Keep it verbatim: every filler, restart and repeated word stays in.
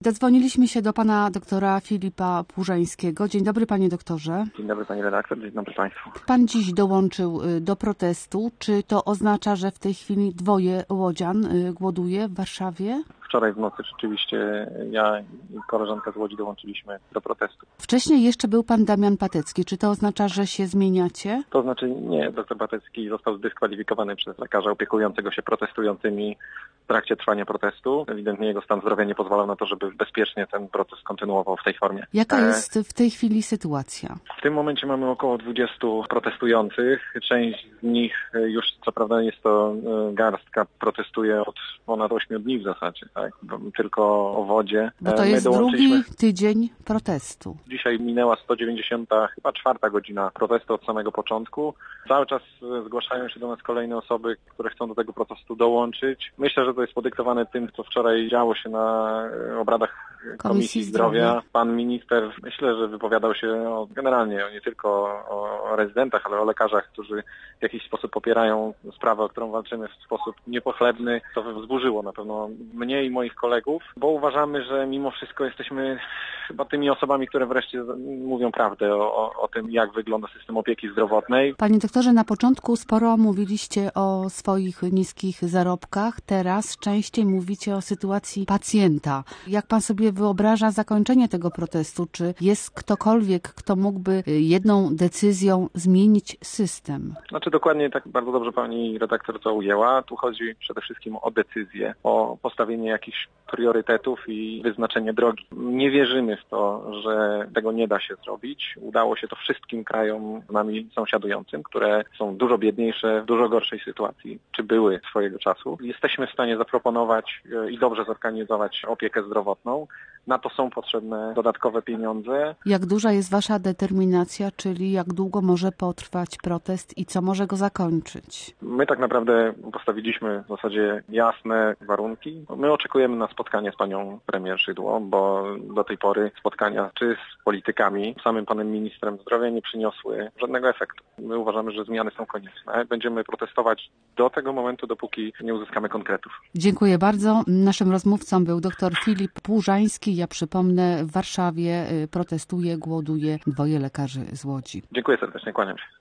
Dodzwoniliśmy się do pana doktora Filipa Płużańskiego. Dzień dobry, panie doktorze. Dzień dobry, pani redaktor, dzień dobry państwu. Pan dziś dołączył do protestu. Czy to oznacza, że w tej chwili dwoje łodzian głoduje w Warszawie? Wczoraj w nocy rzeczywiście ja i koleżanka z Łodzi dołączyliśmy do protestu. Wcześniej jeszcze był pan Damian Patecki. Czy to oznacza, że się zmieniacie? To znaczy nie, doktor Patecki został zdyskwalifikowany przez lekarza opiekującego się protestującymi w trakcie trwania protestu. Ewidentnie jego stan zdrowia nie pozwalał na to, żeby bezpiecznie ten protest kontynuował w tej formie. Jaka jest w tej chwili sytuacja? W tym momencie mamy około dwudziestu protestujących. Część z nich już, co prawda jest to garstka, protestuje od ponad ośmiu dni w zasadzie, tak? Tylko o wodzie. Bo to jest drugi tydzień protestu. Dzisiaj minęła sto dziewięćdziesiąta, chyba czwarta godzina protestu od samego początku. Cały czas zgłaszają się do nas kolejne osoby, które chcą do tego protestu dołączyć. Myślę, że to jest podyktowane tym, co wczoraj działo się na obradach Komisji, Komisji Zdrowia. Zdrowia. Pan minister, myślę, że wypowiadał się o, generalnie nie tylko o, o rezydentach, ale o lekarzach, którzy w jakiś sposób popierają sprawę, o którą walczymy w sposób niepochlebny. To wzburzyło na pewno mnie i moich kolegów, bo uważamy, że mimo wszystko jesteśmy chyba tymi osobami, które wreszcie mówią prawdę o, o, o tym, jak wygląda system opieki zdrowotnej. Panie doktorze, na początku sporo mówiliście o swoich niskich zarobkach, teraz częściej mówicie o sytuacji pacjenta. Jak pan sobie wyobraża zakończenie tego protestu? Czy jest ktokolwiek, kto mógłby jedną decyzją zmienić system? Znaczy dokładnie tak bardzo dobrze pani redaktor to ujęła. Tu chodzi przede wszystkim o decyzję, o postawienie jakichś priorytetów i wyznaczenie drogi. Nie wierzymy w to, że tego nie da się zrobić. Udało się to wszystkim krajom z nami sąsiadującym, które są dużo biedniejsze, w dużo gorszej sytuacji, czy były swojego czasu. Jesteśmy w stanie zaproponować i dobrze zorganizować opiekę zdrowotną. Na to są potrzebne dodatkowe pieniądze. Jak duża jest wasza determinacja, czyli jak długo może potrwać protest i co może go zakończyć? My tak naprawdę postawiliśmy w zasadzie jasne warunki. My oczekujemy na spotkanie z panią premier Szydło, bo do tej pory spotkania czy z politykami, samym panem ministrem zdrowia nie przyniosły żadnego efektu. My uważamy, że zmiany są konieczne. Będziemy protestować do tego momentu, dopóki nie uzyskamy konkretów. Dziękuję bardzo. Naszym rozmówcą był dr Filip Płużański. Ja przypomnę, w Warszawie protestuje, głoduje dwoje lekarzy z Łodzi. Dziękuję serdecznie, kłaniam się.